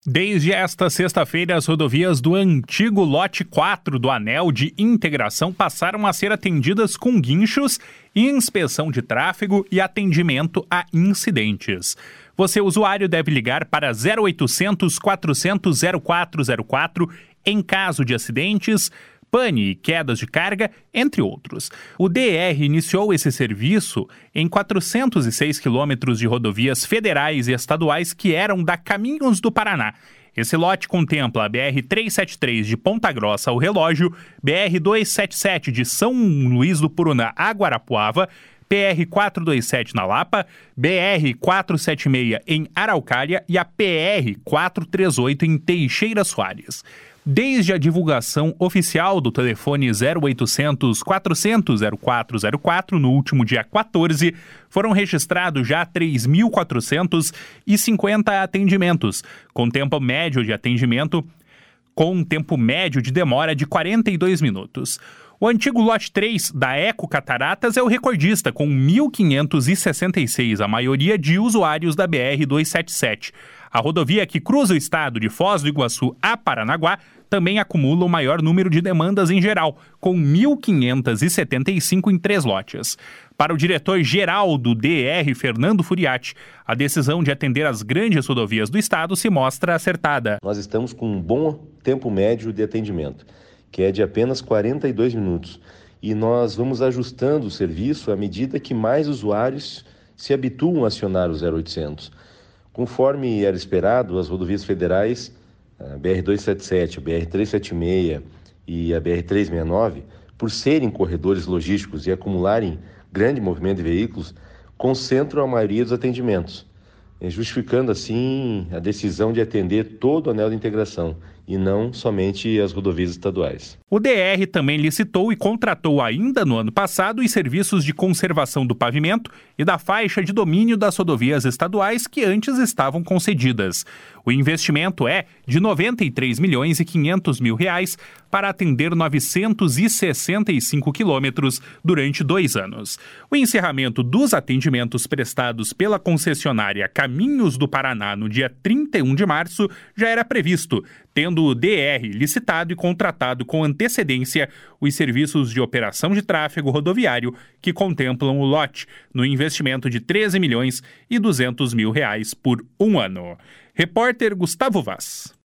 Desde esta sexta-feira, as rodovias do antigo lote 4 do Anel de Integração passaram a ser atendidas com guinchos, inspeção de tráfego e atendimento a incidentes. Você, usuário, deve ligar para 0800 400 0404 em caso de acidentes, pane e quedas de carga, entre outros. O DR iniciou esse serviço em 406 quilômetros de rodovias federais e estaduais que eram da Caminhos do Paraná. Esse lote contempla a BR-373 de Ponta Grossa ao Relógio, BR-277 de São Luís do Purunã a Guarapuava, PR-427 na Lapa, BR-476 em Araucária e a PR-438 em Teixeira Soares. Desde a divulgação oficial do telefone 0800 400 0404 no último dia 14, foram registrados já 3.450 atendimentos, com tempo médio de demora de 42 minutos. O antigo lote 3 da Eco Cataratas é o recordista, com 1.566, a maioria de usuários da BR-277. A rodovia que cruza o estado de Foz do Iguaçu a Paranaguá também acumula o maior número de demandas em geral, com 1.575 em 3 lotes. Para o diretor-geral do DR, Fernando Furiati, a decisão de atender as grandes rodovias do estado se mostra acertada. Nós estamos com um bom tempo médio de atendimento, que é de apenas 42 minutos. E nós vamos ajustando o serviço à medida que mais usuários se habituam a acionar o 0800. Conforme era esperado, as rodovias federais, a BR-277, a BR-376 e a BR-369, por serem corredores logísticos e acumularem grande movimento de veículos, concentram a maioria dos atendimentos, justificando assim a decisão de atender todo o anel de integração e não somente as rodovias estaduais. O DR também licitou e contratou ainda no ano passado os serviços de conservação do pavimento e da faixa de domínio das rodovias estaduais que antes estavam concedidas. O investimento é de R$ 93.500.000 para atender 965 quilômetros durante 2 anos. O encerramento dos atendimentos prestados pela concessionária Caminhos do Paraná no dia 31 de março já era previsto, tendo o DR licitado e contratado com antecedência os serviços de operação de tráfego rodoviário que contemplam o lote, no investimento de R$ 13.200.000 por 1 ano. Repórter Gustavo Vaz.